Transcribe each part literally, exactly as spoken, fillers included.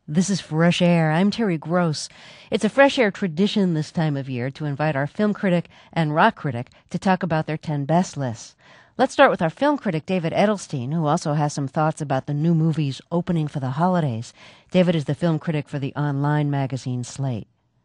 This is Fresh Air. I'm Terry Gross. It's a Fresh Air tradition this time of year to invite our film critic and rock critic to talk about their ten best lists. Let's start with our film critic, David Edelstein, who also has some thoughts about the new movies opening for the holidays. David is the film critic for the online magazine Slate.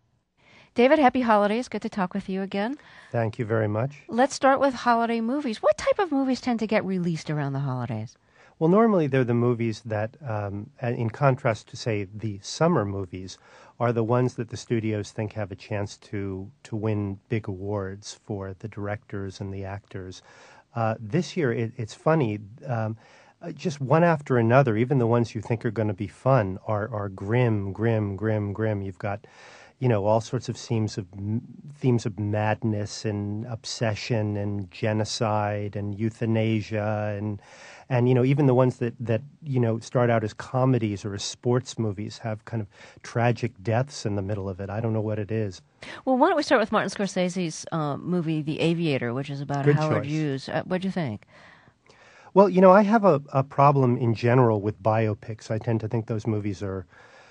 David, happy holidays. Good to talk with you again. Thank you very much. Let's start with holiday movies. What type of movies tend to get released around the holidays? Well, normally they're the movies that, um, in contrast to, say, the summer movies, are the ones that the studios think have a chance to to win big awards for the directors and the actors. Uh, this year, it, it's funny, um, just one after another, even the ones you think are going to be fun are, are grim, grim, grim, grim. You've got, you know, all sorts of themes of themes of madness and obsession and genocide and euthanasia and and you know even the ones that that you know start out as comedies or as sports movies have kind of tragic deaths in the middle of it. I don't know what it is. Well, why don't we start with Martin Scorsese's uh, movie The Aviator, which is about Good Howard choice. Hughes. Uh, what'd you think? Well, you know, I have a, a problem in general with biopics. I tend to think those movies are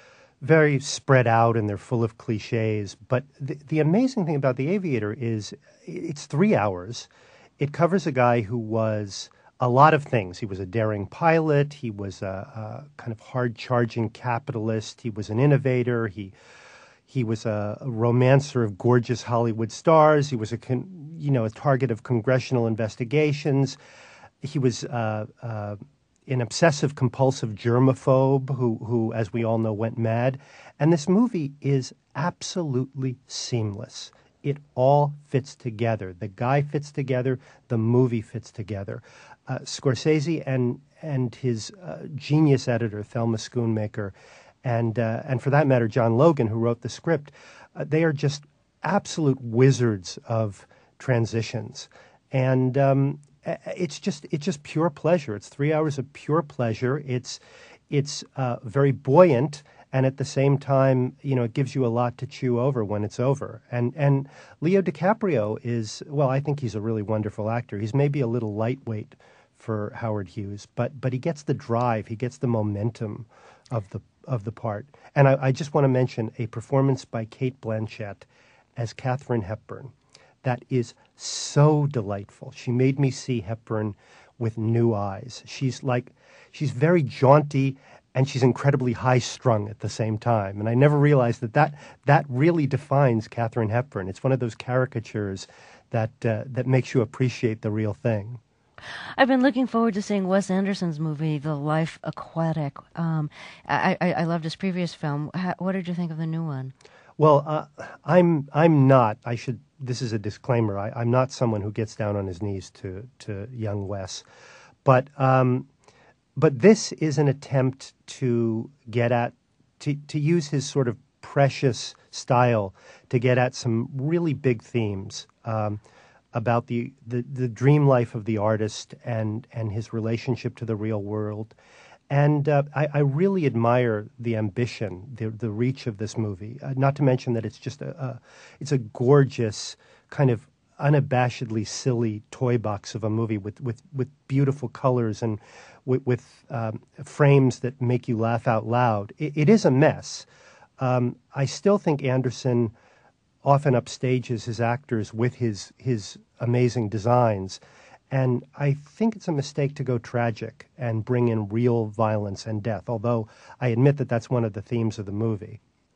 very spread out and they're full of cliches. But the, the amazing thing about The Aviator is it's three hours. It covers a guy who was a lot of things. He was a daring pilot. He was a, a kind of hard-charging capitalist. He was an innovator. He he was a, a romancer of gorgeous Hollywood stars. He was a con, you know a target of congressional investigations. He was uh, uh, an obsessive-compulsive germaphobe who, who, as we all know, went mad. And this movie is absolutely seamless. It all fits together. The guy fits together. The movie fits together. Uh, Scorsese and and his uh, genius editor, Thelma Schoonmaker, and uh, and for that matter, John Logan, who wrote the script, uh, they are just absolute wizards of transitions. And um, It's just it's just pure pleasure. It's three hours of pure pleasure. It's it's uh, very buoyant, and at the same time, you know, it gives you a lot to chew over when it's over. And and Leo DiCaprio is, well, I think he's a really wonderful actor. He's maybe a little lightweight for Howard Hughes, but but he gets the drive, he gets the momentum of the of the part. And I, I just want to mention a performance by Cate Blanchett as Katharine Hepburn. That is so delightful. She made me see Hepburn with new eyes. She's like, she's very jaunty and she's incredibly high-strung at the same time. And I never realized that that, that really defines Katharine Hepburn. It's one of those caricatures that uh, that makes you appreciate the real thing. I've been looking forward to seeing Wes Anderson's movie, The Life Aquatic. Um, I, I, I loved his previous film. How, what did you think of the new one? Well, uh, I'm I'm not. I should. This is a disclaimer. I, I'm not someone who gets down on his knees to to young Wes, but um, but this is an attempt to get at to to use his sort of precious style to get at some really big themes um, about the, the the dream life of the artist and and his relationship to the real world. And uh, I, I really admire the ambition, the the reach of this movie. Uh, not to mention that it's just a, a it's a gorgeous kind of unabashedly silly toy box of a movie with with, with beautiful colors and with, with um, frames that make you laugh out loud. It, it is a mess. Um, I still think Anderson often upstages his actors with his his amazing designs. And I think it's a mistake to go tragic and bring in real violence and death, although I admit that that's one of the themes of the movie.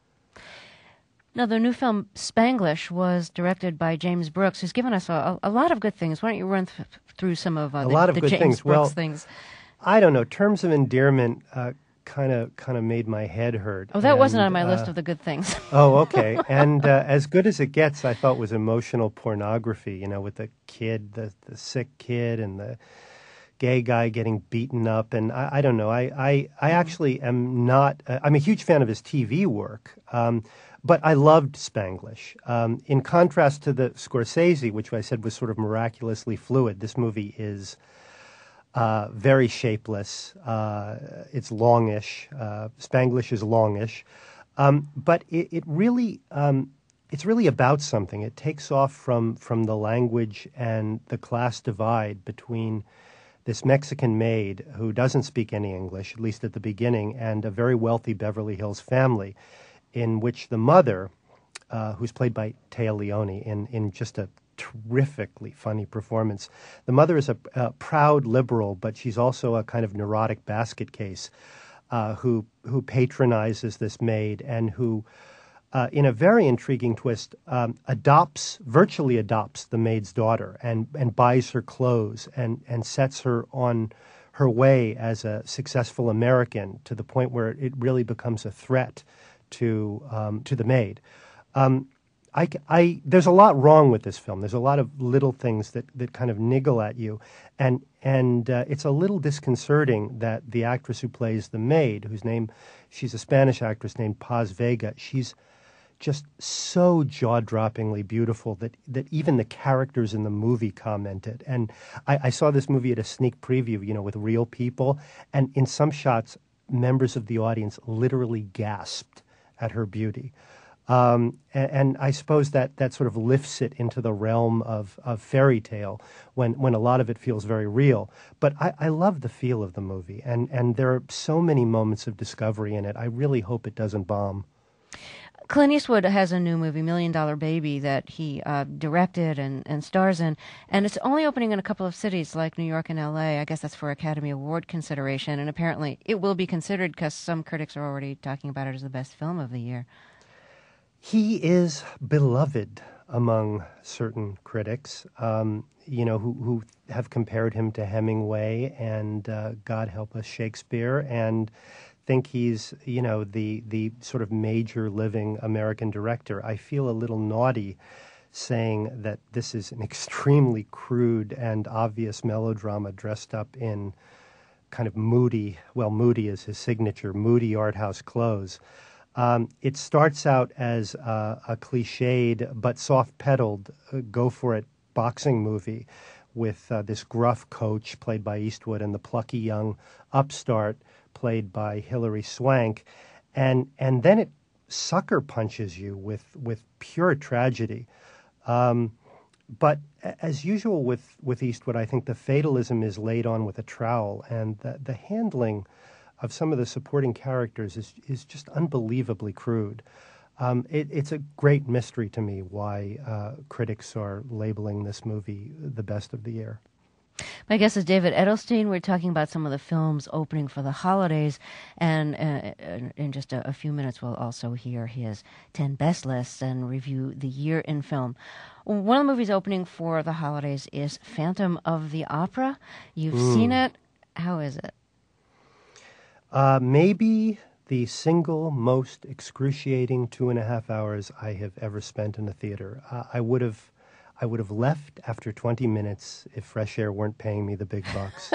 Now, the new film Spanglish was directed by James Brooks, who's given us a, a lot of good things. Why don't you run th- through some of uh, a the, lot of the good James things. Brooks Well, things? I don't know. Terms of Endearment uh, kind of kind of made my head hurt. Oh, that and, wasn't on my uh, list of the good things. Oh, okay. And uh, As Good as It Gets, I thought was emotional pornography, you know, with the kid, the, the sick kid and the gay guy getting beaten up. And I, I don't know. I, I, I actually am not, uh, I'm a huge fan of his T V work, um, but I loved Spanglish. Um, in contrast to the Scorsese, which I said was sort of miraculously fluid, this movie is Uh, very shapeless. Uh, it's longish. Uh, Spanglish is longish, um, but it, it really um, it's really about something. It takes off from from the language and the class divide between this Mexican maid who doesn't speak any English, at least at the beginning, and a very wealthy Beverly Hills family, in which the mother, uh, who's played by Téa Leoni in, in just a terrifically funny performance. The mother is a, a proud liberal, but she's also a kind of neurotic basket case uh, who who patronizes this maid and who, uh, in a very intriguing twist, um, adopts, virtually adopts the maid's daughter and, and buys her clothes and, and sets her on her way as a successful American to the point where it really becomes a threat to um, to the maid. Um, I, I, there's a lot wrong with this film. There's a lot of little things that, that kind of niggle at you. And, and uh, it's a little disconcerting that the actress who plays the maid, whose name, she's a Spanish actress named Paz Vega, she's just so jaw-droppingly beautiful that, that even the characters in the movie comment it. And I, I saw this movie at a sneak preview, you know, with real people. And in some shots, members of the audience literally gasped at her beauty. Um, and, and I suppose that, that sort of lifts it into the realm of, of fairy tale when, when a lot of it feels very real. But I, I love the feel of the movie, and, and there are so many moments of discovery in it. I really hope it doesn't bomb. Clint Eastwood has a new movie, Million Dollar Baby, that he uh, directed and, and stars in, and it's only opening in a couple of cities like New York and L A. I guess that's for Academy Award consideration, and apparently it will be considered because some critics are already talking about it as the best film of the year. He is beloved among certain critics, um, you know, who, who have compared him to Hemingway and, uh, God help us, Shakespeare, and think he's, you know, the, the sort of major living American director. I feel a little naughty saying that this is an extremely crude and obvious melodrama dressed up in kind of moody, well, moody is his signature, moody art house clothes. Um, it starts out as uh, a cliched but soft-pedaled, uh, go-for-it boxing movie with uh, this gruff coach played by Eastwood and the plucky young upstart played by Hilary Swank. And and then it sucker punches you with, with pure tragedy. Um, but as usual with, with Eastwood, I think the fatalism is laid on with a trowel, and the, the handling of some of the supporting characters is is just unbelievably crude. Um, it, it's a great mystery to me why uh, critics are labeling this movie the best of the year. My guest is David Edelstein. We're talking about some of the films opening for the holidays, and uh, in just a, a few minutes we'll also hear his ten best lists and review the year in film. One of the movies opening for the holidays is Phantom of the Opera. You've mm. seen it. How is it? Uh, maybe the single most excruciating two and a half hours I have ever spent in a theater. Uh, I would have, I would have left after twenty minutes if Fresh Air weren't paying me the big bucks.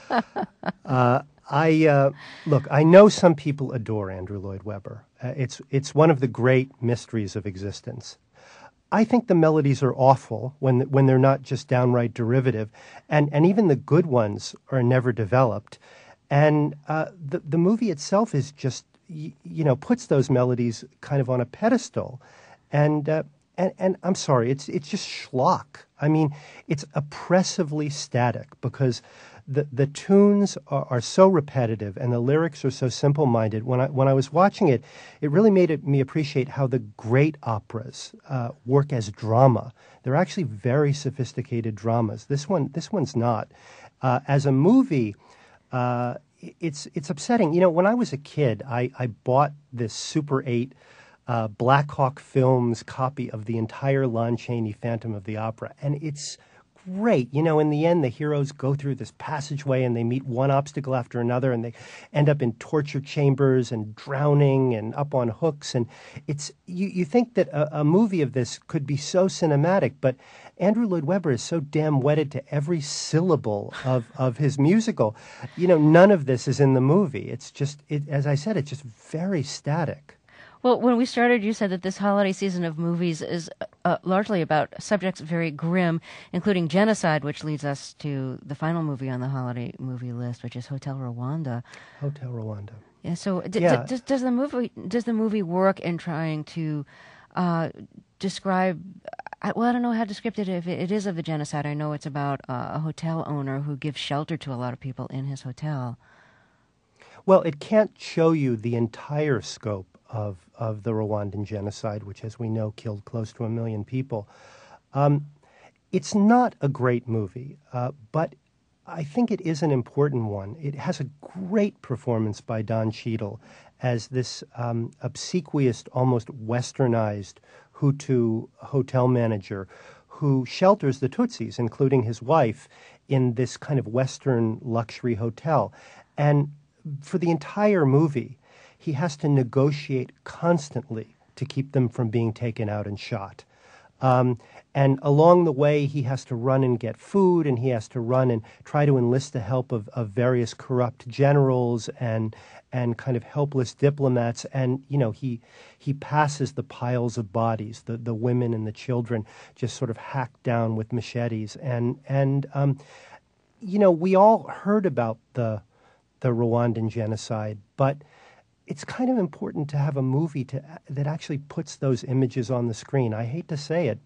uh, I uh, look. I know some people adore Andrew Lloyd Webber. Uh, it's it's one of the great mysteries of existence. I think the melodies are awful when when they're not just downright derivative, and and even the good ones are never developed. And uh, the the movie itself is just, you, you know, puts those melodies kind of on a pedestal, and uh, and and I'm sorry, it's it's just schlock. I mean, it's oppressively static because the the tunes are, are so repetitive and the lyrics are so simple-minded. When I when I was watching it, it really made it, me appreciate how the great operas uh, work as drama. They're actually very sophisticated dramas. This one this one's not. Uh, as a movie. Uh, it's it's upsetting. You know, when I was a kid, I, I bought this Super eight uh, Black Hawk Films copy of the entire Lon Chaney Phantom of the Opera, and it's great. You know, in the end, the heroes go through this passageway and they meet one obstacle after another, and they end up in torture chambers and drowning and up on hooks. And it's you, you think that a, a movie of this could be so cinematic, but Andrew Lloyd Webber is so damn wedded to every syllable of, of his musical. You know, none of this is in the movie. It's just, it, as I said, it's just very static. Well, when we started, you said that this holiday season of movies is uh, largely about subjects very grim, including genocide, which leads us to the final movie on the holiday movie list, which is Hotel Rwanda. Hotel Rwanda. Yeah. So, d- yeah. D- does, does the movie does the movie work in trying to uh, describe, I, well, I don't know how to describe it. If it, it is of a genocide, I know it's about uh, a hotel owner who gives shelter to a lot of people in his hotel. Well, it can't show you the entire scope of, of the Rwandan genocide, which, as we know, killed close to a million people. Um, it's not a great movie, uh, but I think it is an important one. It has a great performance by Don Cheadle as this um, obsequious, almost westernized Hutu hotel manager who shelters the Tutsis, including his wife, in this kind of Western luxury hotel. And for the entire movie, he has to negotiate constantly to keep them from being taken out and shot. Um, and along the way, he has to run and get food, and he has to run and try to enlist the help of, of various corrupt generals and and kind of helpless diplomats. And, you know, he he passes the piles of bodies, the, the women and the children just sort of hacked down with machetes. And, and um, you know, we all heard about the the Rwandan genocide, but it's kind of important to have a movie to, that actually puts those images on the screen. I hate to say it.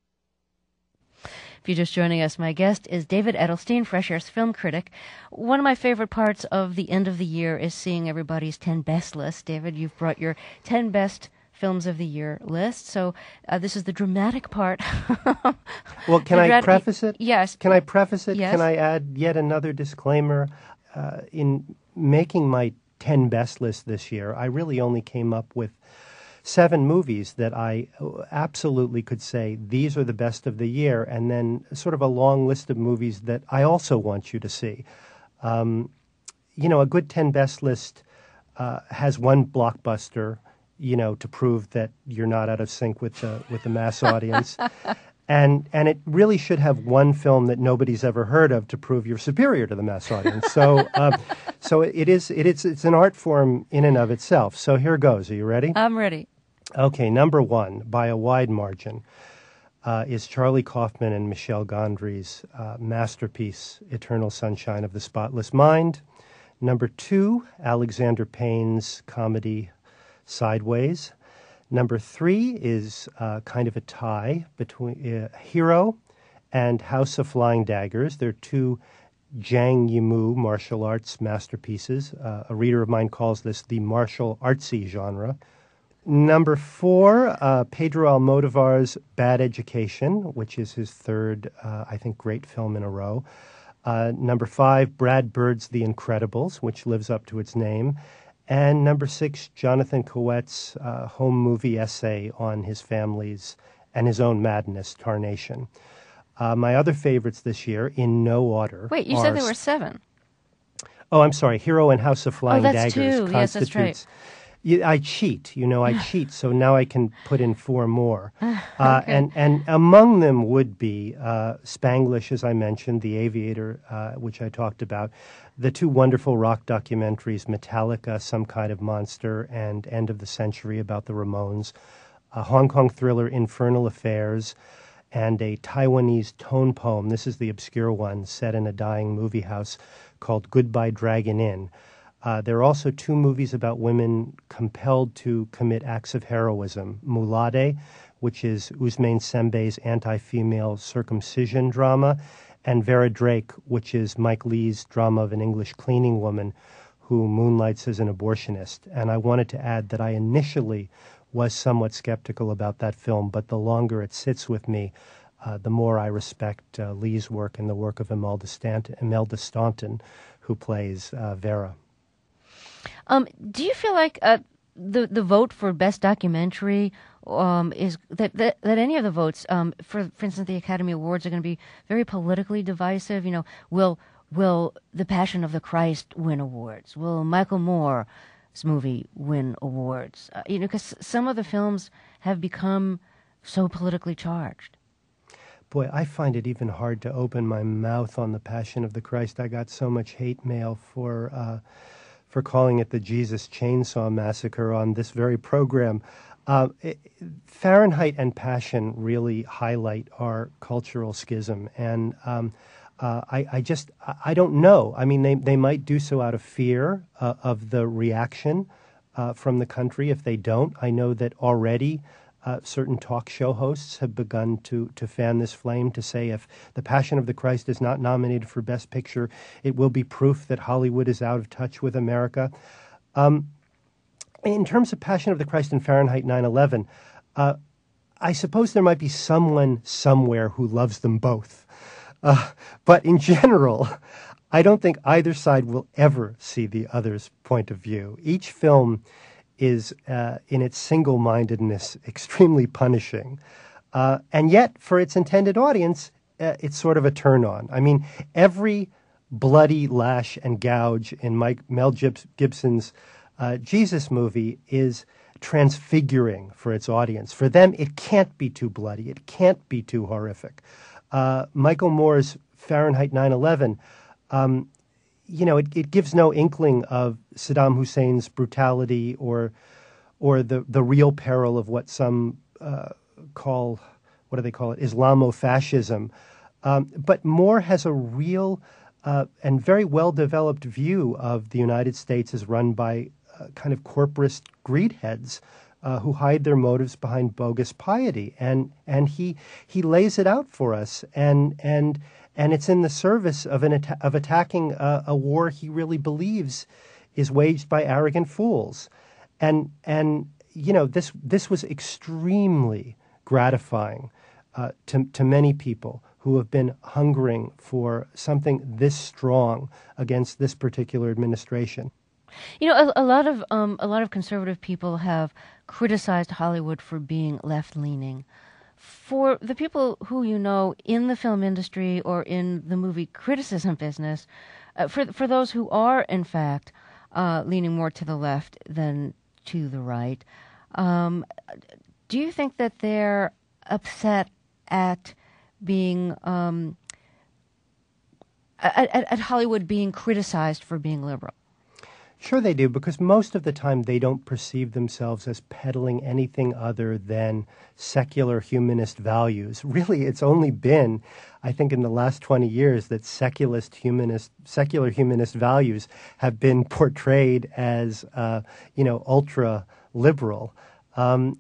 If you're just joining us, my guest is David Edelstein, Fresh Air's film critic. One of my favorite parts of the end of the year is seeing everybody's ten best list. David, you've brought your ten best films of the year list. So uh, this is the dramatic part. Well, can I Dramatic- preface it? Yes. Can I preface it? Yes. Can I add yet another disclaimer? Uh, in making my ten best list this year, I really only came up with seven movies that I absolutely could say these are the best of the year, and then sort of a long list of movies that I also want you to see. Um, you know, a good ten best list uh, has one blockbuster, you know, to prove that you're not out of sync with the with the mass audience. And and it really should have one film that nobody's ever heard of to prove you're superior to the mass audience. So uh, so it is it is it's an art form in and of itself. So here goes. Are you ready? I'm ready. Okay, number one, by a wide margin, uh, is Charlie Kaufman and Michel Gondry's uh, masterpiece, Eternal Sunshine of the Spotless Mind. Number two, Alexander Payne's comedy Sideways. Number three is uh, kind of a tie between uh, Hero and House of Flying Daggers. They're two Zhang Yimou martial arts masterpieces. Uh, a reader of mine calls this the martial artsy genre. Number four, uh, Pedro Almodovar's Bad Education, which is his third, uh, I think, great film in a row. Uh, number five, Brad Bird's The Incredibles, which lives up to its name. And number six, Jonathan Coet's uh, home movie essay on his family's and his own madness, Tarnation. Uh, my other favorites this year, in no order. Wait, you are said there were seven. Oh, I'm sorry. Hero and House of Flying Oh, that's Daggers two. Yes, that's constitutes. Yeah, I cheat. You know, I cheat. So now I can put in four more. Uh, and, and among them would be uh, Spanglish, as I mentioned, The Aviator, uh, which I talked about, the two wonderful rock documentaries, Metallica, Some Kind of Monster, and End of the Century about the Ramones, a Hong Kong thriller, Infernal Affairs, and a Taiwanese tone poem. This is the obscure one, set in a dying movie house called Goodbye Dragon Inn. Uh, there are also two movies about women compelled to commit acts of heroism. Mulade, which is Ousmane Sembé's anti-female circumcision drama, and Vera Drake, which is Mike Leigh's drama of an English cleaning woman who moonlights as an abortionist. And I wanted to add that I initially was somewhat skeptical about that film, but the longer it sits with me, uh, the more I respect uh, Leigh's work and the work of Imelda Stanton, Imelda Staunton, who plays uh, Vera. Um, do you feel like uh, the the vote for best documentary um, is that, that that any of the votes um, for for instance the Academy Awards are going to be very politically divisive? You know, will will The Passion of the Christ win awards? Will Michael Moore's movie win awards? Uh, you know, because some of the films have become so politically charged. Boy, I find it even hard to open my mouth on The Passion of the Christ. I got so much hate mail for. Uh, for calling it the Jesus Chainsaw Massacre on this very program. Uh, it, Fahrenheit and Passion really highlight our cultural schism. And um, uh, I, I just, I don't know. I mean, they, they might do so out of fear uh, of the reaction uh, from the country. If they don't, I know that already Uh, certain talk show hosts have begun to to fan this flame to say if The Passion of the Christ is not nominated for Best Picture, it will be proof that Hollywood is out of touch with America. Um, in terms of Passion of the Christ and Fahrenheit nine eleven, uh, I suppose there might be someone somewhere who loves them both. Uh, but in general, I don't think either side will ever see the other's point of view. Each film is, uh, in its single-mindedness, extremely punishing. Uh, and yet, for its intended audience, uh, it's sort of a turn-on. I mean, every bloody lash and gouge in Mike, Mel Gibson's uh, Jesus movie is transfiguring for its audience. For them, it can't be too bloody. It can't be too horrific. Uh, Michael Moore's Fahrenheit nine eleven, um, you know, it, it gives no inkling of Saddam Hussein's brutality or or the, the real peril of what some uh, call, what do they call it, Islamofascism. Um, but Moore has a real uh, and very well-developed view of the United States as run by uh, kind of corporate greedheads uh, who hide their motives behind bogus piety. And and he he lays it out for us. And and And it's in the service of an atta- of attacking a, a war he really believes is waged by arrogant fools, and and you know this this was extremely gratifying uh, to to many people who have been hungering for something this strong against this particular administration. You know, a, a lot of um, a lot of conservative people have criticized Hollywood for being left-leaning. For the people who you know in the film industry or in the movie criticism business, uh, for for those who are in fact uh, leaning more to the left than to the right, um, do you think that they're upset at being um, at, at, at Hollywood being criticized for being liberal? Sure they do, because most of the time they don't perceive themselves as peddling anything other than secular humanist values. Really, it's only been, I think, in the last twenty years that secularist humanist, secular humanist values have been portrayed as, uh, you know, ultra-liberal. Um,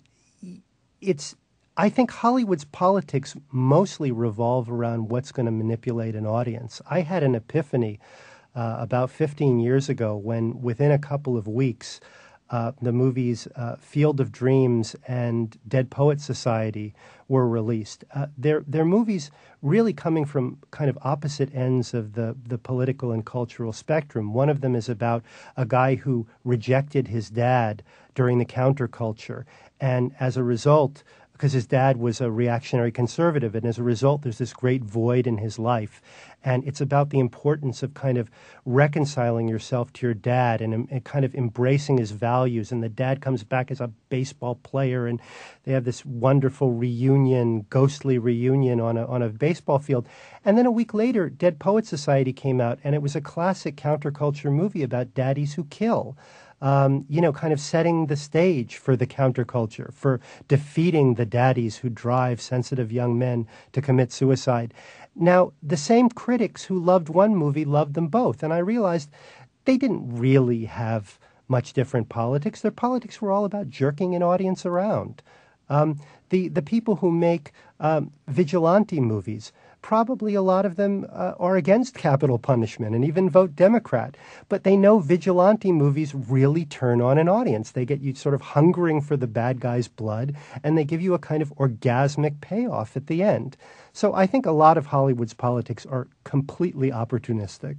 it's, I think Hollywood's politics mostly revolve around what's going to manipulate an audience. I had an epiphany Uh, about fifteen years ago when within a couple of weeks uh, the movies uh, Field of Dreams and Dead Poets Society were released. Uh, they're, they're movies really coming from kind of opposite ends of the, the political and cultural spectrum. One of them is about a guy who rejected his dad during the counterculture, and as a result, because his dad was a reactionary conservative, and as a result, there's this great void in his life. And it's about the importance of kind of reconciling yourself to your dad and, and kind of embracing his values. And the dad comes back as a baseball player, and they have this wonderful reunion, ghostly reunion on a, on a baseball field. And then a week later, Dead Poets Society came out, and it was a classic counterculture movie about daddies who kill. Um, you know, kind of setting the stage for the counterculture, for defeating the daddies who drive sensitive young men to commit suicide. Now, the same critics who loved one movie loved them both, and I realized they didn't really have much different politics. Their politics were all about jerking an audience around. Um, the, the people who make um, vigilante movies, probably a lot of them uh, are against capital punishment and even vote Democrat. But they know vigilante movies really turn on an audience. They get you sort of hungering for the bad guy's blood, and they give you a kind of orgasmic payoff at the end. So I think a lot of Hollywood's politics are completely opportunistic.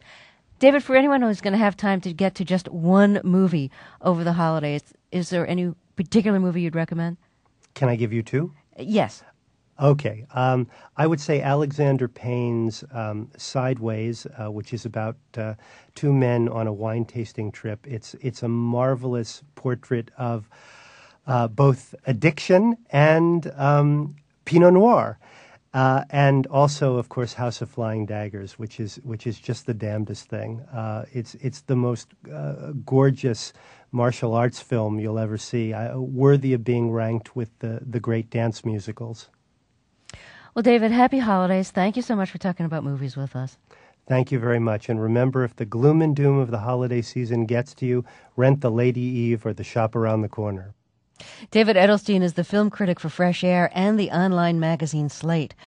David, for anyone who's going to have time to get to just one movie over the holidays, is there any particular movie you'd recommend? Can I give you two? Yes. Okay. Um, I would say Alexander Payne's um, Sideways, uh, which is about uh, two men on a wine tasting trip. It's it's a marvelous portrait of uh, both addiction and um, Pinot Noir. Uh, and also, of course, House of Flying Daggers, which is which is just the damnedest thing. Uh, it's it's the most uh, gorgeous martial arts film you'll ever see, uh, worthy of being ranked with the, the great dance musicals. Well, David, happy holidays. Thank you so much for talking about movies with us. Thank you very much. And remember, if the gloom and doom of the holiday season gets to you, rent The Lady Eve or The Shop Around the Corner. David Edelstein is the film critic for Fresh Air and the online magazine Slate.